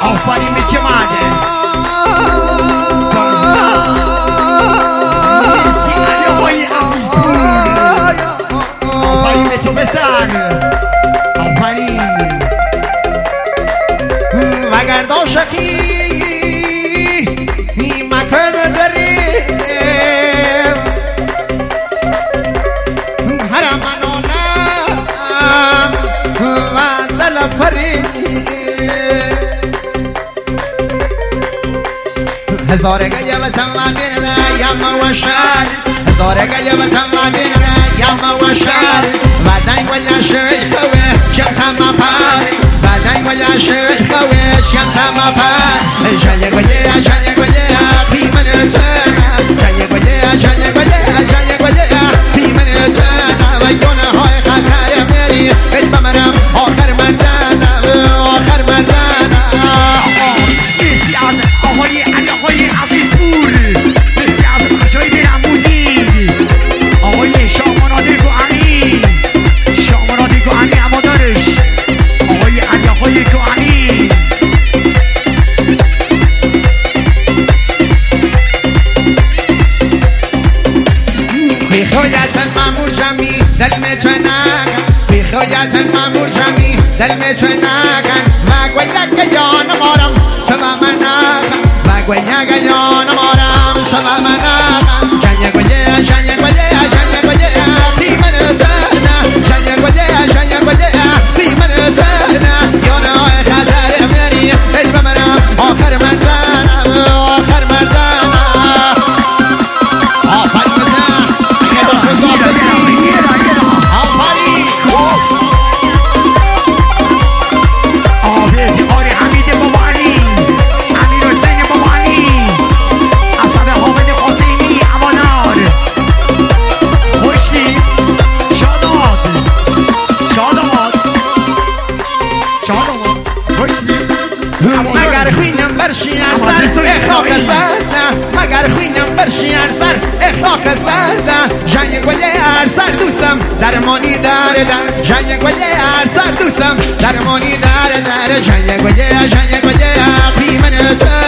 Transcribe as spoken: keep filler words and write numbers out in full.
آفرین به چه ماده مرسی علی آقای عزیزپور آفرین به تو بسر آفرین وگر داشتی مکن داری هر منانم و دل فرید هزار گیه و سما بیرده یم و شر هزار گیه و سما بیرده یم و شر و دنگ و یشوی خوه شمسم پر و دنگ و یشوی خوه شمسم پر جنگ و یه جنگ و یه فی من تنه جنگ و یه جنگ و یه جنگ و یه فی من تنه و گناه های خطر میری ای بمرم آخر مردن آخر مردن مرسی از آقای علی آقای عزیزپور مرسی از مشاهد موزیک آقای شاماناده گوهنی شاماناده گوهنی امادارش آقای علی آقای گوهنی بخوایت المامور جمعی دل میتونن بخوایت المامور جمعی دل میتونن و یک یان مارم سوا منم و یک یان مارم سوا منم جنگ و یه جنگ و یه جنگ و یه بی من تنه جنگ و یه جنگ و یه بی من تنه یانه های خطر میری ای بمرم آخر مردنم آخر مردنم آفرین بزن اگه باش بزن آفرین آبید آری حمید بابانی امیر حسین بابانی اصد حامد حسینی امانار خوشی شاداد شاداد شاداد خوشی مگر خوینم برشی هر سر اخاک سرده مگر خوینم برشی هر سر اخاک سرده جنگ و یه هر سر دوستم درمانی داره در جنگ و یه هر سر دوستم درمانی داره در جنگ و یه جنگ و یه بی من